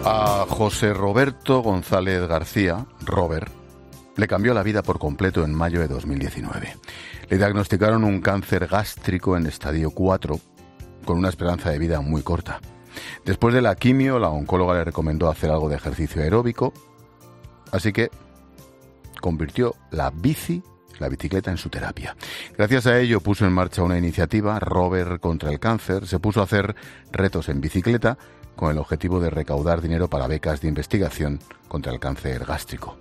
A José Roberto González García, Robert, le cambió la vida por completo en mayo de 2019. Le diagnosticaron un cáncer gástrico en estadio 4, con una esperanza de vida muy corta. Después de la quimio, la oncóloga le recomendó hacer algo de ejercicio aeróbico, así que convirtió la bicicleta en su terapia. Gracias a ello puso en marcha una iniciativa, Robert contra el cáncer. Se puso a hacer retos en bicicleta con el objetivo de recaudar dinero para becas de investigación contra el cáncer gástrico.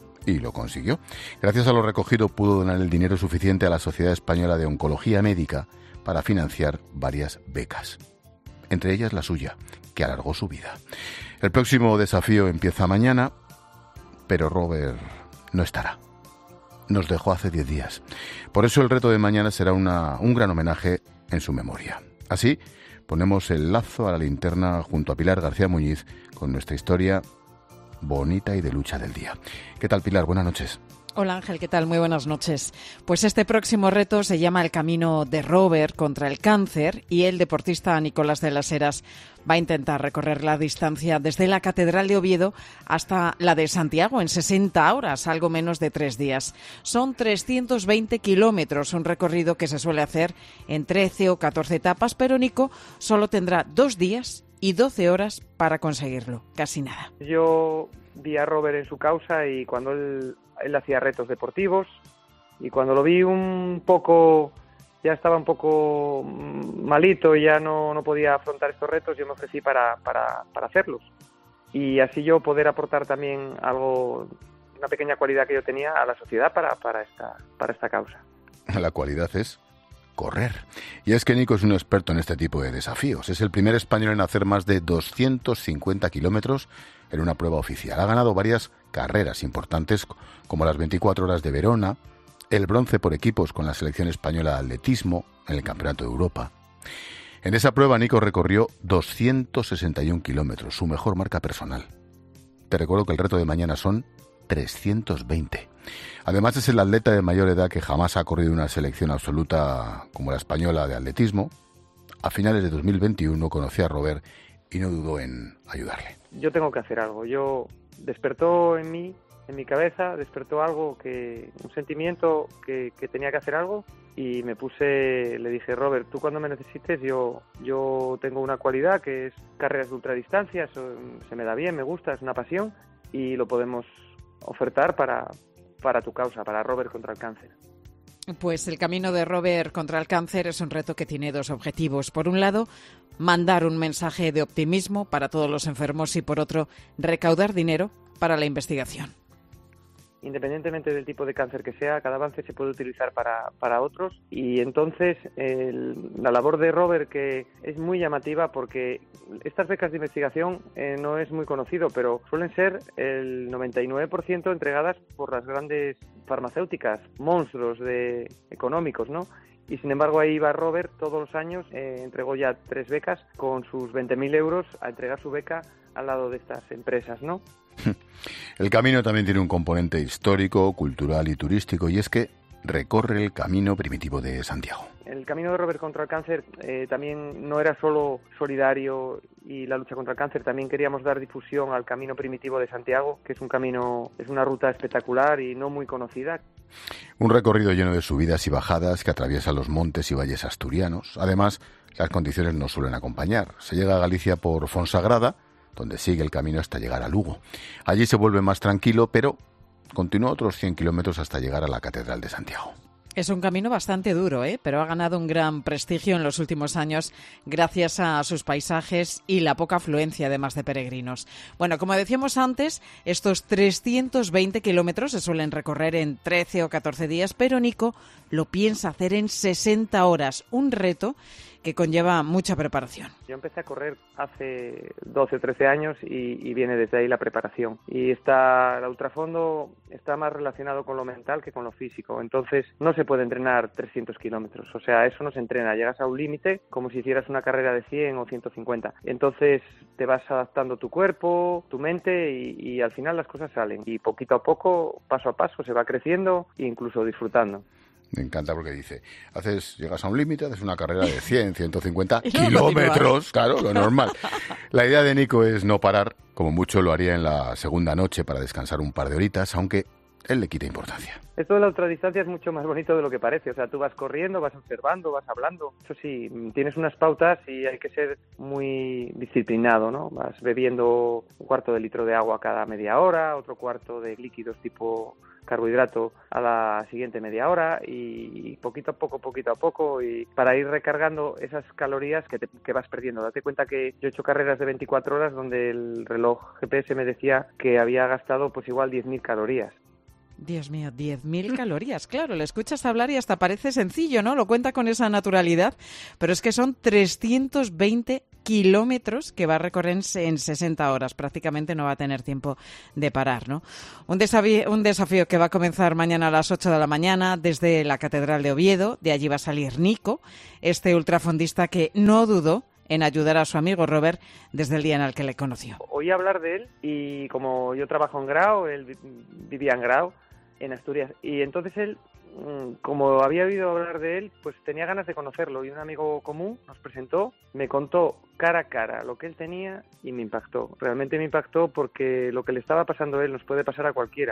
Y lo consiguió. Gracias a lo recogido pudo donar el dinero suficiente a la Sociedad Española de Oncología Médica para financiar varias becas, entre ellas la suya, que alargó su vida. El próximo desafío empieza mañana, pero Robert no estará. Nos dejó hace 10 días. Por eso el reto de mañana será un gran homenaje en su memoria. Así, ponemos el lazo a la linterna junto a Pilar García Muñiz con nuestra historia bonita y de lucha del día. ¿Qué tal, Pilar? Buenas noches. Hola Ángel, ¿qué tal? Muy buenas noches. Pues este próximo reto se llama El Camino de Robert contra el cáncer y el deportista Nicolás de las Heras va a intentar recorrer la distancia desde la Catedral de Oviedo hasta la de Santiago en 60 horas, algo menos de 3 días. Son 320 kilómetros, un recorrido que se suele hacer en 13 o 14 etapas, pero Nico solo tendrá 2 días y 12 horas para conseguirlo, casi nada. Yo vi a Robert en su causa y cuando él hacía retos deportivos y cuando lo vi un poco, ya estaba un poco malito y ya no podía afrontar estos retos, yo me ofrecí para hacerlos y así yo poder aportar también algo, una pequeña cualidad que yo tenía a la sociedad para esta causa. La cualidad es correr. Y es que Nico es un experto en este tipo de desafíos. Es el primer español en hacer más de 250 kilómetros en una prueba oficial. Ha ganado varias carreras importantes como las 24 horas de Verona, el bronce por equipos con la selección española de atletismo en el Campeonato de Europa. En esa prueba Nico recorrió 261 kilómetros, su mejor marca personal. Te recuerdo que el reto de mañana son 320. Además es el atleta de mayor edad que jamás ha corrido una selección absoluta como la española de atletismo. A finales de 2021 conocí a Robert y no dudó en ayudarle. Yo tengo que hacer algo. Despertó en mí, en mi cabeza, despertó algo, un sentimiento que tenía que hacer algo y le dije, Robert, tú cuando me necesites, yo tengo una cualidad que es carreras de ultradistancia, eso se me da bien, me gusta, es una pasión y lo podemos ofertar para tu causa, para Robert contra el cáncer. Pues el camino de Robert contra el cáncer es un reto que tiene 2 objetivos. Por un lado, mandar un mensaje de optimismo para todos los enfermos y por otro, recaudar dinero para la investigación. Independientemente del tipo de cáncer que sea, cada avance se puede utilizar para otros y entonces la labor de Robert, que es muy llamativa porque estas becas de investigación no es muy conocido, pero suelen ser el 99% entregadas por las grandes farmacéuticas, monstruos económicos, ¿no? Y sin embargo ahí va Robert todos los años, entregó ya 3 becas con sus 20.000 euros a entregar su beca al lado de estas empresas, ¿no? El camino también tiene un componente histórico, cultural y turístico, y es que recorre el camino primitivo de Santiago. El camino de Robert contra el cáncer también no era solo solidario y la lucha contra el cáncer, también queríamos dar difusión al camino primitivo de Santiago, que es una ruta espectacular y no muy conocida. Un recorrido lleno de subidas y bajadas que atraviesa los montes y valles asturianos. Además, las condiciones nos suelen acompañar. Se llega a Galicia por Fonsagrada, donde sigue el camino hasta llegar a Lugo. Allí se vuelve más tranquilo, pero continúa otros 100 kilómetros hasta llegar a la Catedral de Santiago. Es un camino bastante duro, pero ha ganado un gran prestigio en los últimos años gracias a sus paisajes y la poca afluencia, además de peregrinos. Bueno, como decíamos antes, estos 320 kilómetros se suelen recorrer en 13 o 14 días, pero Nico lo piensa hacer en 60 horas, un reto que conlleva mucha preparación. Yo empecé a correr hace 12 o 13 años y viene desde ahí la preparación. Y el ultrafondo está más relacionado con lo mental que con lo físico. Entonces no se puede entrenar 300 kilómetros. O sea, eso no se entrena. Llegas a un límite como si hicieras una carrera de 100 o 150. Entonces te vas adaptando tu cuerpo, tu mente y al final las cosas salen. Y poquito a poco, paso a paso, se va creciendo e incluso disfrutando. Me encanta porque dice, llegas a un límite, haces una carrera de 100, 150 Y luego kilómetros, claro, lo normal. La idea de Nico es no parar, como mucho lo haría en la segunda noche para descansar un par de horitas, aunque él le quita importancia. Esto de la ultradistancia es mucho más bonito de lo que parece. O sea, tú vas corriendo, vas observando, vas hablando. Eso sí, tienes unas pautas y hay que ser muy disciplinado, ¿no? Vas bebiendo 1/4 de litro de agua cada media hora, otro 1/4 de líquidos tipo carbohidrato a la siguiente media hora y poquito a poco y para ir recargando esas calorías que vas perdiendo. Date cuenta que yo he hecho carreras de 24 horas donde el reloj GPS me decía que había gastado pues igual 10.000 calorías. Dios mío, 10.000 calorías. Claro, le escuchas hablar y hasta parece sencillo, ¿no? Lo cuenta con esa naturalidad, pero es que son 320 kilómetros que va a recorrer en 60 horas. Prácticamente no va a tener tiempo de parar, ¿no? Un desafío que va a comenzar mañana a las 8 de la mañana desde la Catedral de Oviedo. De allí va a salir Nico, este ultrafondista que no dudó en ayudar a su amigo Robert desde el día en el que le conoció. Oí hablar de él y como yo trabajo en Grao, él vivía en Grao, en Asturias, y entonces él, como había oído hablar de él, pues tenía ganas de conocerlo, y un amigo común nos presentó, me contó cara a cara lo que él tenía y me impactó. Realmente me impactó porque lo que le estaba pasando a él nos puede pasar a cualquiera.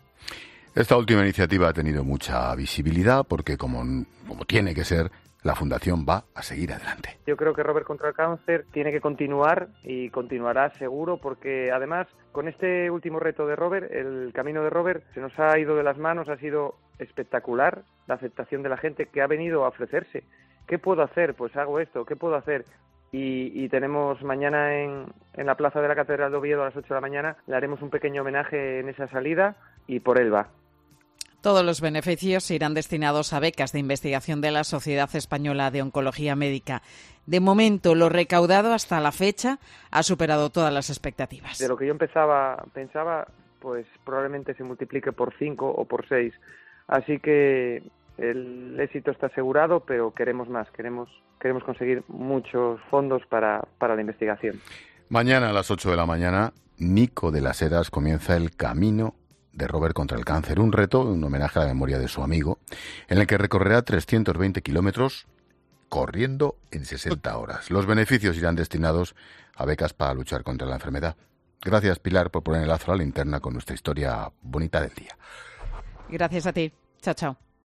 Esta última iniciativa ha tenido mucha visibilidad porque, como tiene que ser, la Fundación va a seguir adelante. Yo creo que Robert contra el Cáncer tiene que continuar y continuará seguro porque además con este último reto de Robert, el camino de Robert se nos ha ido de las manos, ha sido espectacular la aceptación de la gente que ha venido a ofrecerse. ¿Qué puedo hacer? Pues hago esto, ¿qué puedo hacer? Y tenemos mañana en la plaza de la Catedral de Oviedo a las 8 de la mañana, le haremos un pequeño homenaje en esa salida y por él va. Todos los beneficios irán destinados a becas de investigación de la Sociedad Española de Oncología Médica. De momento, lo recaudado hasta la fecha ha superado todas las expectativas. De lo que yo pensaba, pues probablemente se multiplique por 5 o por 6. Así que el éxito está asegurado, pero queremos más, queremos conseguir muchos fondos para la investigación. Mañana a las 8 de la mañana, Nico de las Heras comienza el camino de Robert contra el Cáncer, un reto, un homenaje a la memoria de su amigo, en el que recorrerá 320 kilómetros corriendo en 60 horas. Los beneficios irán destinados a becas para luchar contra la enfermedad. Gracias, Pilar, por poner el lazo a la linterna con nuestra historia bonita del día. Gracias a ti. Chao, chao.